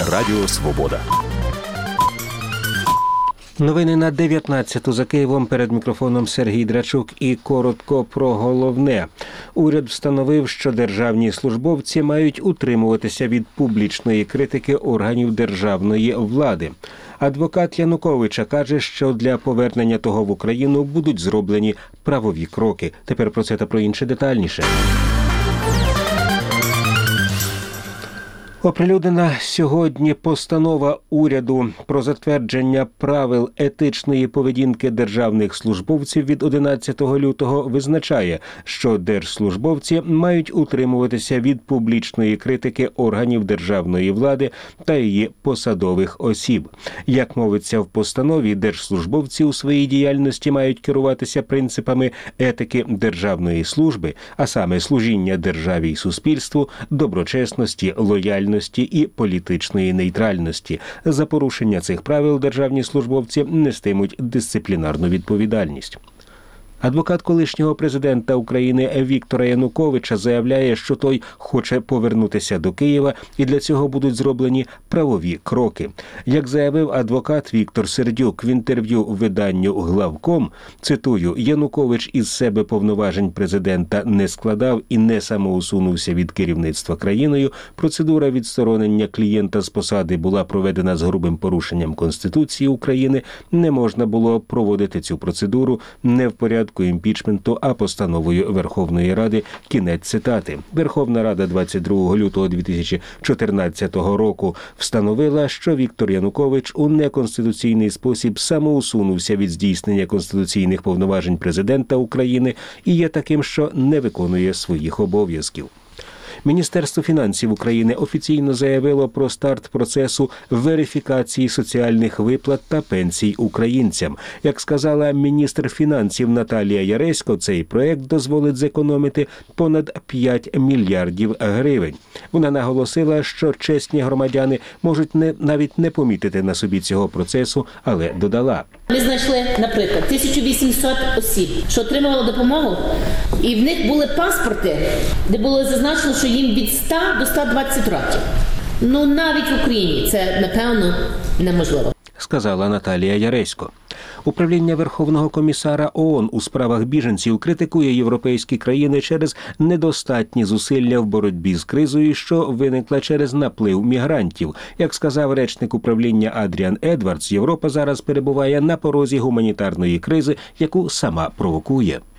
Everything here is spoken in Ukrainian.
Радіо Свобода. Новини на 19-ту за Києвом. Перед мікрофоном Сергій Драчук і коротко про головне. Уряд встановив, що державні службовці мають утримуватися від публічної критики органів державної влади. Адвокат Януковича каже, що для повернення того в Україну будуть зроблені правові кроки. Тепер про це та про інше детальніше. Оприлюднена сьогодні постанова уряду про затвердження правил етичної поведінки державних службовців від 11 лютого визначає, що держслужбовці мають утримуватися від публічної критики органів державної влади та її посадових осіб. Як мовиться в постанові, держслужбовці у своїй діяльності мають керуватися принципами етики державної служби, а саме служіння державі й суспільству, доброчесності, лояльності і політичної нейтральності. За порушення цих правил державні службовці нестимуть дисциплінарну відповідальність. Адвокат колишнього президента України Віктора Януковича заявляє, що той хоче повернутися до Києва і для цього будуть зроблені правові кроки. Як заявив адвокат Віктор Сердюк в інтерв'ю виданню «Главком», цитую, «Янукович із себе повноважень президента не складав і не самоусунувся від керівництва країною. Процедура відсторонення клієнта з посади була проведена з грубим порушенням Конституції України. Не можна було проводити цю процедуру не в порядку імпічменту, а постановою Верховної Ради». Кінець цитати. Верховна Рада 22 лютого 2014 року встановила, що Віктор Янукович у неконституційний спосіб самоусунувся від здійснення конституційних повноважень президента України і є таким, що не виконує своїх обов'язків. Міністерство фінансів України офіційно заявило про старт процесу верифікації соціальних виплат та пенсій українцям. Як сказала міністр фінансів Наталія Яресько, цей проект дозволить зекономити понад 5 мільярдів гривень. Вона наголосила, що чесні громадяни можуть навіть не помітити на собі цього процесу, але додала. Ми знайшли, наприклад, 1800 осіб, що отримували допомогу, і в них були паспорти, де було зазначено, що їм від 100 до 120 років. Навіть в Україні це, напевно, неможливо. Сказала Наталія Яресько. Управління Верховного комісара ООН у справах біженців критикує європейські країни через недостатні зусилля в боротьбі з кризою, що виникла через наплив мігрантів. Як сказав речник управління Адріан Едвардс, Європа зараз перебуває на порозі гуманітарної кризи, яку сама провокує.